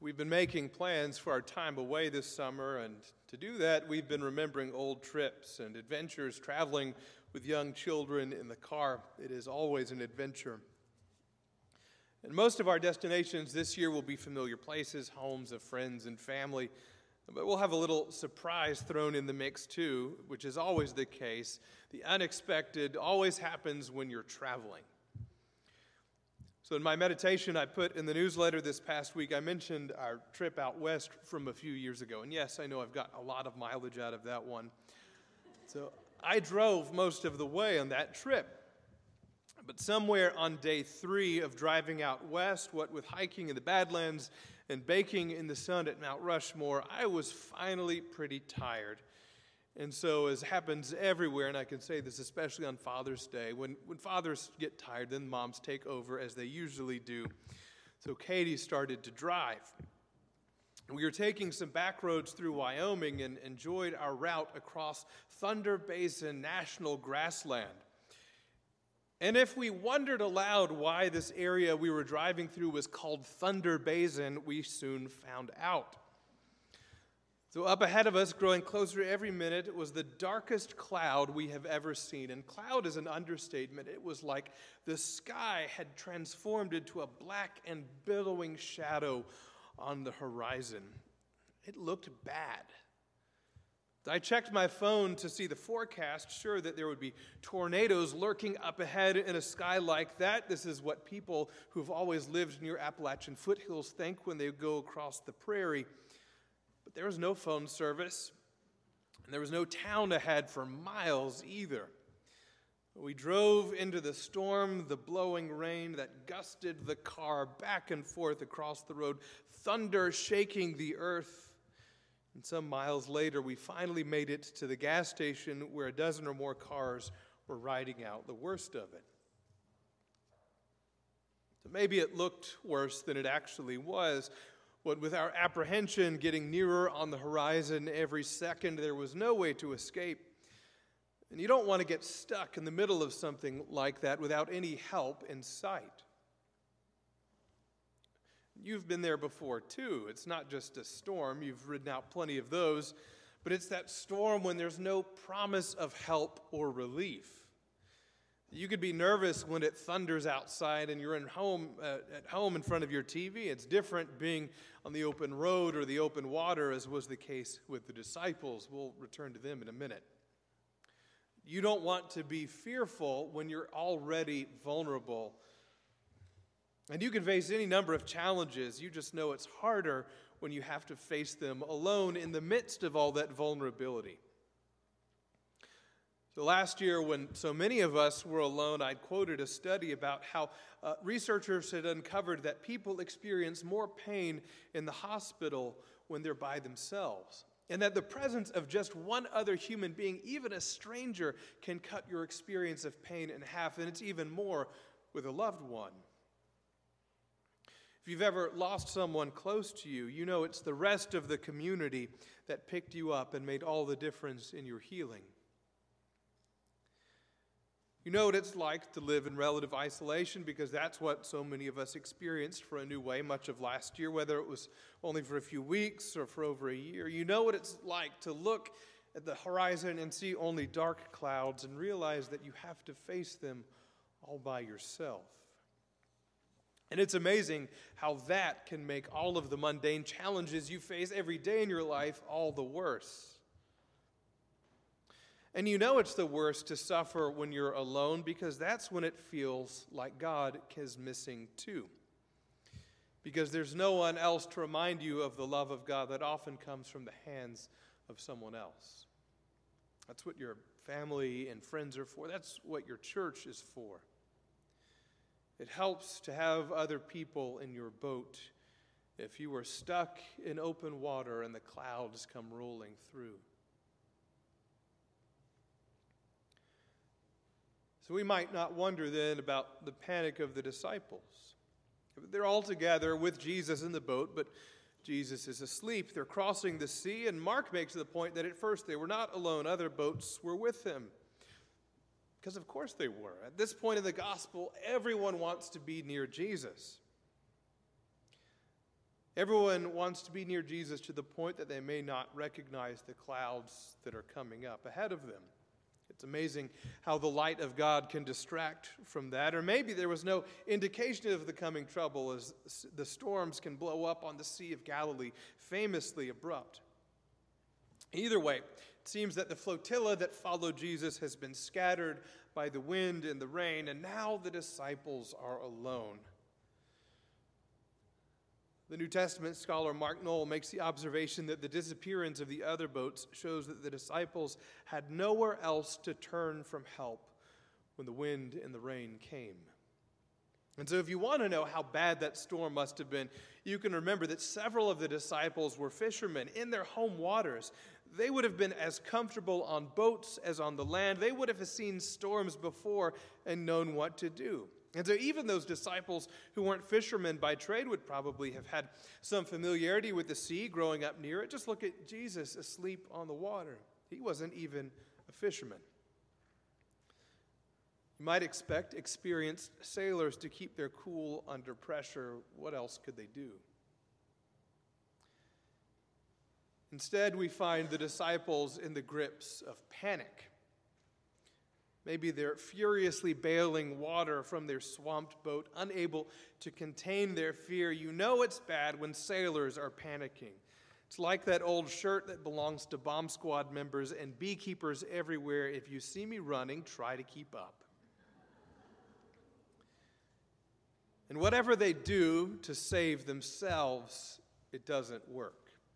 We've been making plans for our time away this summer, and to do that, we've been remembering old trips and adventures, traveling with young children in the car. It is always an adventure. And most of our destinations this year will be familiar places, homes of friends and family, but we'll have a little surprise thrown in the mix too, which is always the case. The unexpected always happens when you're traveling. So in my meditation I put in the newsletter this past week, I mentioned our trip out west from a few years ago. And yes, I know I've got a lot of mileage out of that one. So I drove most of the way on that trip. But somewhere on day 3 of driving out west, what with hiking in the Badlands and baking in the sun at Mount Rushmore, I was finally pretty tired. And so, as happens everywhere, and I can say this especially on Father's Day, when fathers get tired, then moms take over, as they usually do. So Katie started to drive. We were taking some back roads through Wyoming and enjoyed our route across Thunder Basin National Grassland. And if we wondered aloud why this area we were driving through was called Thunder Basin, we soon found out. So up ahead of us, growing closer every minute, was the darkest cloud we have ever seen. And cloud is an understatement. It was like the sky had transformed into a black and billowing shadow on the horizon. It looked bad. I checked my phone to see the forecast, sure that there would be tornadoes lurking up ahead in a sky like that. This is what people who've always lived near Appalachian foothills think when they go across the prairie. But there was no phone service, and there was no town ahead for miles either. We drove into the storm, the blowing rain that gusted the car back and forth across the road, thunder shaking the earth. And some miles later, we finally made it to the gas station where a dozen or more cars were riding out the worst of it. So maybe it looked worse than it actually was. What with our apprehension getting nearer on the horizon every second, there was no way to escape. And you don't want to get stuck in the middle of something like that without any help in sight. You've been there before too. It's not just a storm. You've ridden out plenty of those. But it's that storm when there's no promise of help or relief. You could be nervous when it thunders outside and you're at home in front of your TV. It's different being on the open road or the open water, as was the case with the disciples. We'll return to them in a minute. You don't want to be fearful when you're already vulnerable. And you can face any number of challenges. You just know it's harder when you have to face them alone in the midst of all that vulnerability. So last year, when so many of us were alone, I quoted a study about how researchers had uncovered that people experience more pain in the hospital when they're by themselves, and that the presence of just one other human being, even a stranger, can cut your experience of pain in half, and it's even more with a loved one. If you've ever lost someone close to you, you know it's the rest of the community that picked you up and made all the difference in your healing. You know what it's like to live in relative isolation, because that's what so many of us experienced for a new way much of last year, whether it was only for a few weeks or for over a year. You know what it's like to look at the horizon and see only dark clouds and realize that you have to face them all by yourself. And it's amazing how that can make all of the mundane challenges you face every day in your life all the worse. And you know it's the worst to suffer when you're alone, because that's when it feels like God is missing too. Because there's no one else to remind you of the love of God that often comes from the hands of someone else. That's what your family and friends are for. That's what your church is for. It helps to have other people in your boat if you are stuck in open water and the clouds come rolling through. So we might not wonder then about the panic of the disciples. They're all together with Jesus in the boat, but Jesus is asleep. They're crossing the sea, and Mark makes the point that at first they were not alone. Other boats were with him. Because of course they were. At this point in the gospel, everyone wants to be near Jesus. Everyone wants to be near Jesus to the point that they may not recognize the clouds that are coming up ahead of them. It's amazing how the light of God can distract from that. Or maybe there was no indication of the coming trouble, as the storms can blow up on the Sea of Galilee, famously abrupt. Either way, it seems that the flotilla that followed Jesus has been scattered by the wind and the rain, and now the disciples are alone. The New Testament scholar Mark Knoll makes the observation that the disappearance of the other boats shows that the disciples had nowhere else to turn from help when the wind and the rain came. And so if you want to know how bad that storm must have been, you can remember that several of the disciples were fishermen in their home waters. They would have been as comfortable on boats as on the land. They would have seen storms before and known what to do. And so even those disciples who weren't fishermen by trade would probably have had some familiarity with the sea growing up near it. Just look at Jesus asleep on the water. He wasn't even a fisherman. You might expect experienced sailors to keep their cool under pressure. What else could they do? Instead, we find the disciples in the grips of panic. Maybe they're furiously bailing water from their swamped boat, unable to contain their fear. You know it's bad when sailors are panicking. It's like that old shirt that belongs to bomb squad members and beekeepers everywhere. If you see me running, try to keep up. And whatever they do to save themselves, it doesn't work.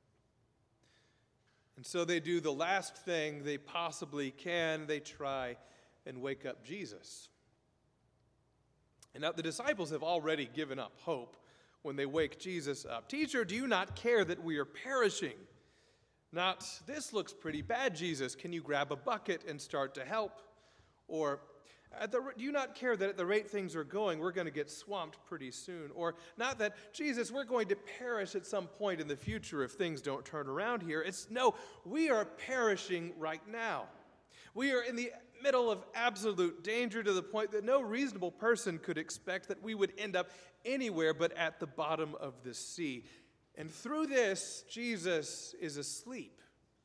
And so they do the last thing they possibly can. They try and wake up Jesus. And now the disciples have already given up hope when they wake Jesus up. Teacher, do you not care that we are perishing? Not, this looks pretty bad, Jesus. Can you grab a bucket and start to help? Or, do you not care that at the rate things are going, we're going to get swamped pretty soon? Or, not that, Jesus, we're going to perish at some point in the future if things don't turn around here. It's, no, we are perishing right now. We are in the middle of absolute danger to the point that no reasonable person could expect that we would end up anywhere but at the bottom of the sea. And through this, Jesus is asleep.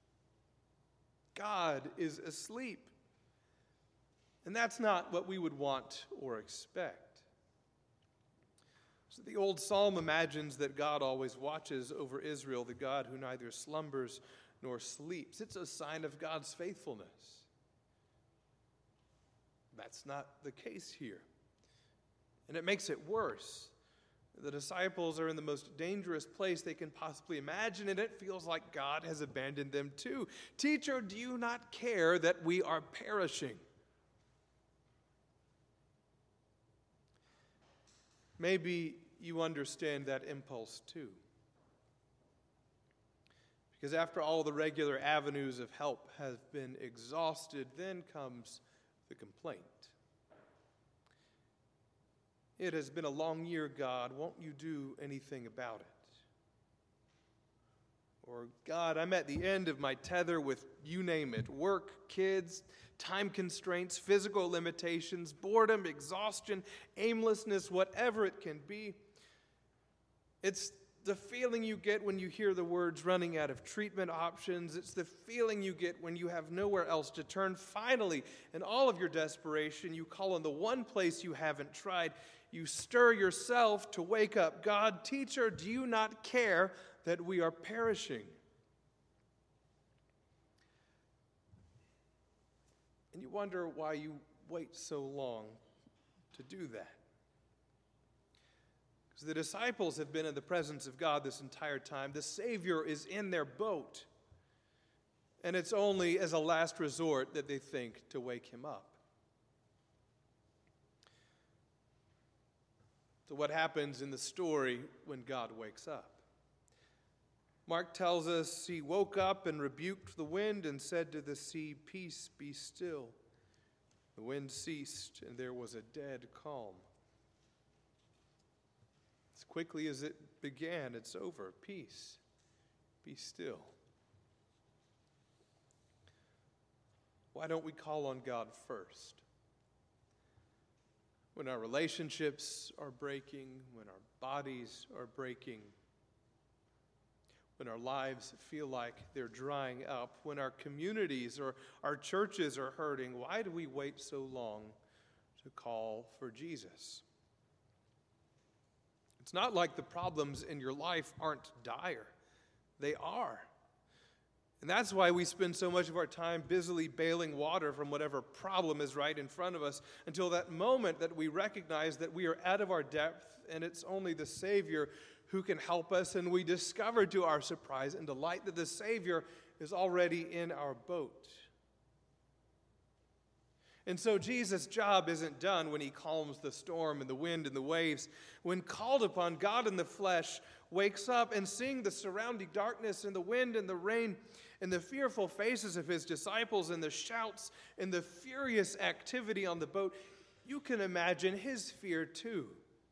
God is asleep. And that's not what we would want or expect. So the old psalm imagines that God always watches over Israel, the God who neither slumbers nor sleeps. It's a sign of God's faithfulness. That's not the case here. And it makes it worse. The disciples are in the most dangerous place they can possibly imagine, and it feels like God has abandoned them too. Teacher, do you not care that we are perishing? Maybe you understand that impulse too. Because after all the regular avenues of help have been exhausted, then comes the complaint. It has been a long year, God. Won't you do anything about it? Or, God, I'm at the end of my tether with you name it. Work, kids, time constraints, physical limitations, boredom, exhaustion, aimlessness, whatever it can be. It's the feeling you get when you hear the words running out of treatment options. It's the feeling you get when you have nowhere else to turn. Finally, in all of your desperation, you call on the one place you haven't tried. You stir yourself to wake up. God, teacher, do you not care that we are perishing? And you wonder why you wait so long to do that. Because the disciples have been in the presence of God this entire time. The Savior is in their boat. And it's only as a last resort that they think to wake him up. So what happens in the story when God wakes up? Mark tells us he woke up and rebuked the wind and said to the sea, "Peace, be still." The wind ceased and there was a dead calm. As quickly as it began, it's over. Peace, be still. Why don't we call on God first? When our relationships are breaking, when our bodies are breaking, when our lives feel like they're drying up, when our communities or our churches are hurting, why do we wait so long to call for Jesus? It's not like the problems in your life aren't dire. They are. And that's why we spend so much of our time busily bailing water from whatever problem is right in front of us until that moment that we recognize that we are out of our depth and it's only the Savior who can help us, and we discover to our surprise and delight that the Savior is already in our boat. And so Jesus' job isn't done when he calms the storm and the wind and the waves. When called upon, God in the flesh wakes up, and seeing the surrounding darkness and the wind and the rain and the fearful faces of his disciples and the shouts and the furious activity on the boat, you can imagine his fear too.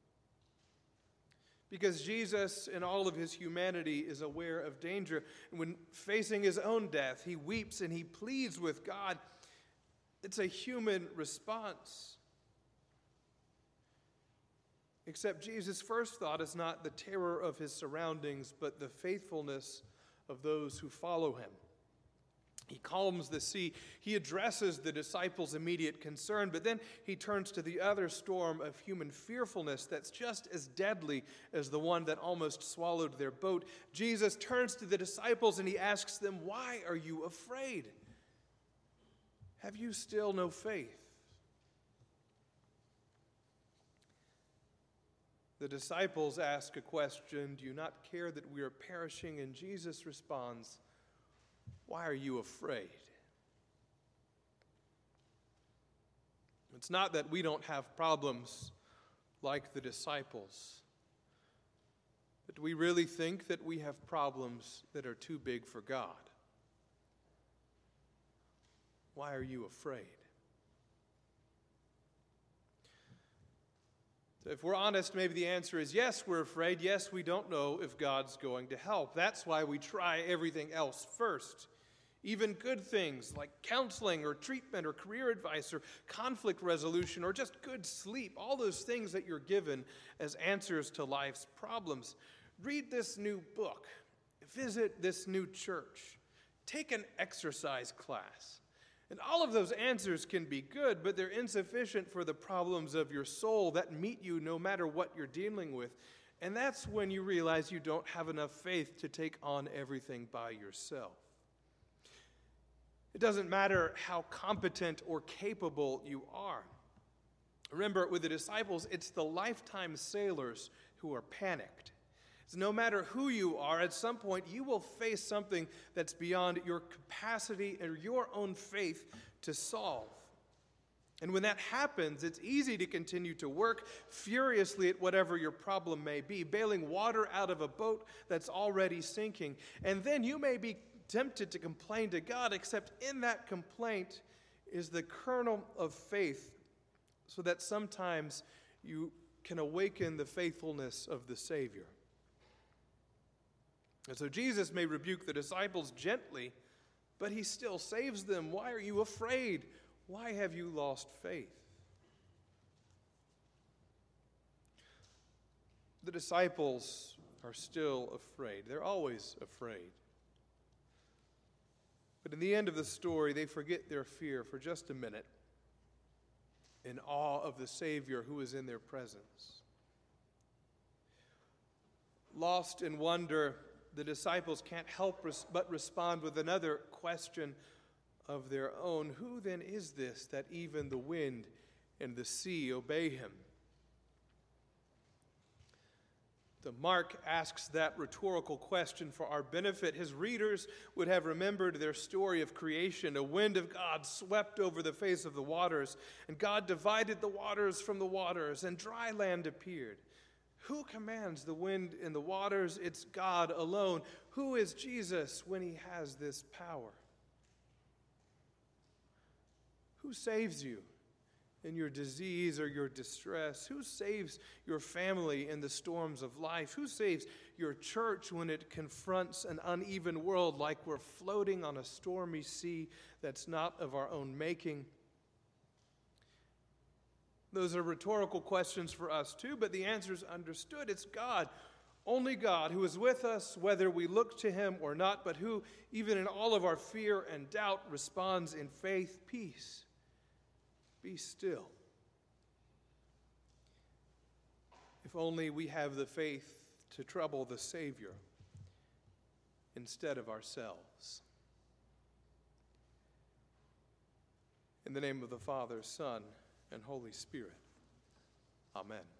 Because Jesus, in all of his humanity, is aware of danger. And when facing his own death, he weeps and he pleads with God. It's a human response. Except Jesus' first thought is not the terror of his surroundings, but the faithfulness of those who follow him. He calms the sea. He addresses the disciples' immediate concern, but then he turns to the other storm of human fearfulness that's just as deadly as the one that almost swallowed their boat. Jesus turns to the disciples and he asks them, "Why are you afraid? Have you still no faith?" The disciples ask a question, "Do you not care that we are perishing?" And Jesus responds, "Why are you afraid?" It's not that we don't have problems like the disciples, but do we really think that we have problems that are too big for God? Why are you afraid? So if we're honest, maybe the answer is yes, we're afraid. Yes, we don't know if God's going to help. That's why we try everything else first. Even good things like counseling or treatment or career advice or conflict resolution or just good sleep, all those things that you're given as answers to life's problems. Read this new book. Visit this new church. Take an exercise class. And all of those answers can be good, but they're insufficient for the problems of your soul that meet you no matter what you're dealing with. And that's when you realize you don't have enough faith to take on everything by yourself. It doesn't matter how competent or capable you are. Remember, with the disciples, it's the lifetime sailors who are panicked. So no matter who you are, at some point you will face something that's beyond your capacity or your own faith to solve. And when that happens, it's easy to continue to work furiously at whatever your problem may be, bailing water out of a boat that's already sinking. And then you may be tempted to complain to God, except in that complaint is the kernel of faith, so that sometimes you can awaken the faithfulness of the Savior. And so Jesus may rebuke the disciples gently, but he still saves them. Why are you afraid? Why have you lost faith? The disciples are still afraid. They're always afraid. But in the end of the story, they forget their fear for just a minute in awe of the Savior who is in their presence. Lost in wonder, the disciples can't help but respond with another question of their own. Who then is this that even the wind and the sea obey him? So Mark asks that rhetorical question for our benefit. His readers would have remembered their story of creation. A wind of God swept over the face of the waters, and God divided the waters from the waters, and dry land appeared. Who commands the wind and the waters? It's God alone. Who is Jesus when he has this power? Who saves you in your disease or your distress? Who saves your family in the storms of life? Who saves your church when it confronts an uneven world like we're floating on a stormy sea that's not of our own making? Those are rhetorical questions for us too, but the answer is understood. It's God. only God, who is with us whether we look to him or not, but who, even in all of our fear and doubt, responds in faith, peace. Be still. If only we have the faith to trouble the Savior instead of ourselves. In the name of the Father, Son, and Holy Spirit. Amen.